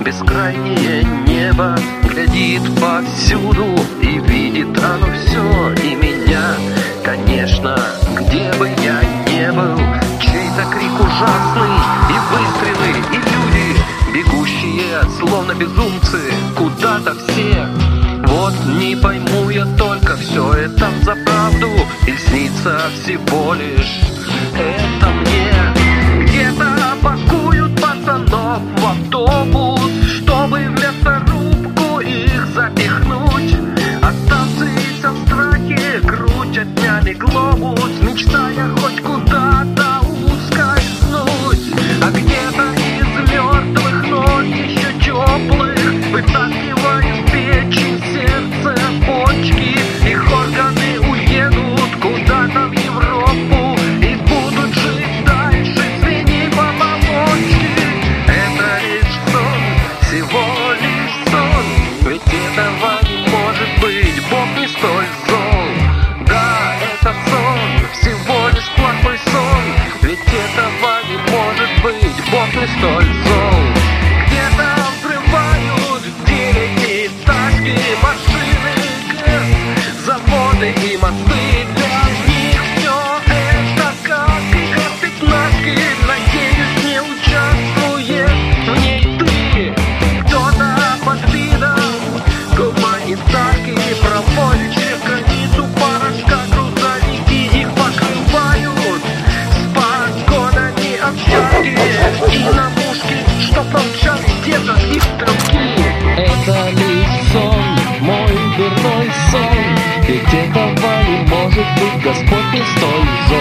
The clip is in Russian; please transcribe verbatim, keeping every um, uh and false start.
бескрайнее небо глядит повсюду, и видит оно все, и меня, конечно, где бы я не был. Чей-то крик ужасный, и выстрелы, и люди, бегущие, словно безумцы, куда-то все. Вот не пойму я только, все это за правду или снится всего лишь это мне. Где-то пакуют пацанов в автобус, чтобы в мясорубку их запихнуть. Оставшиеся в страхе крутят днями глобус, мечтая хоть куда-то ускользнуть. А где-то из мертвых, но еще теплых, вытаскивают печень, сердце, почки. Их органы уедут куда-то в Европу и будут жить дальше свиней помолочки. Это лишь сон, всего лишь сон, ведь этого не может быть, Бог не столь зол. Да, это сон, всего лишь плохой сон, ведь этого не может быть, Бог не столь зол. Где-то взрывают девятиэтажки, машины, ГЭС, заводы и мосты. Для них все это как игра в пятнашки. Надеюсь, не участвует в ней ты. Кто-то под видом гуманитарки проводит через границу порошка. Грузовики их покрывают с погонами овчарки и на мушки, чтоб молчали, держат их стрелки. Это лишь сон, мой дурной сон, ведь этого не может быть, Господь не столь зол.